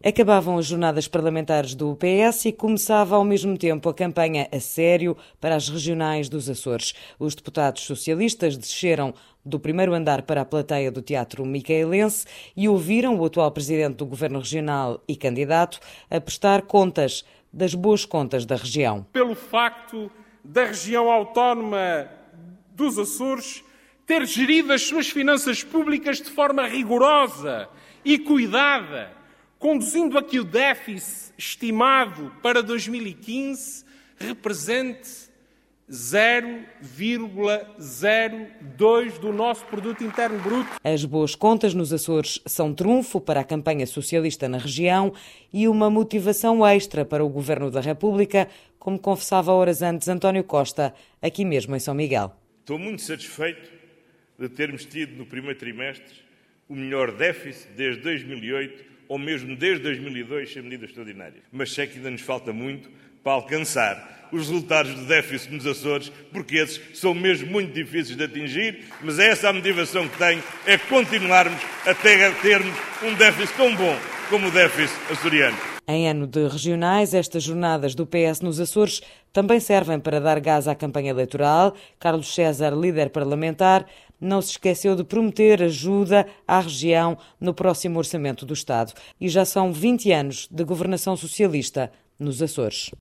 Acabavam as jornadas parlamentares do PS e começava ao mesmo tempo a campanha a sério para as regionais dos Açores. Os deputados socialistas desceram do primeiro andar para a plateia do Teatro Micaelense e ouviram o atual presidente do Governo Regional e candidato a prestar contas das boas contas da região. Pelo facto da região autónoma dos Açores ter gerido as suas finanças públicas de forma rigorosa e cuidada, conduzindo a que o déficit estimado para 2015 represente 0,02% do nosso produto interno bruto. As boas contas nos Açores são trunfo para a campanha socialista na região e uma motivação extra para o Governo da República, como confessava horas antes António Costa, aqui mesmo em São Miguel. Estou muito satisfeito de termos tido no primeiro trimestre o melhor déficit desde 2008 ou mesmo desde 2002 sem medidas extraordinárias. Mas sei que ainda nos falta muito para alcançar os resultados do déficit nos Açores, porque esses são mesmo muito difíceis de atingir, mas é essa a motivação que tenho, é continuarmos até termos um déficit tão bom como o déficit açoriano. Em ano de regionais, estas jornadas do PS nos Açores também servem para dar gás à campanha eleitoral. Carlos César, líder parlamentar, não se esqueceu de prometer ajuda à região no próximo orçamento do Estado. E já são 20 anos de governação socialista nos Açores.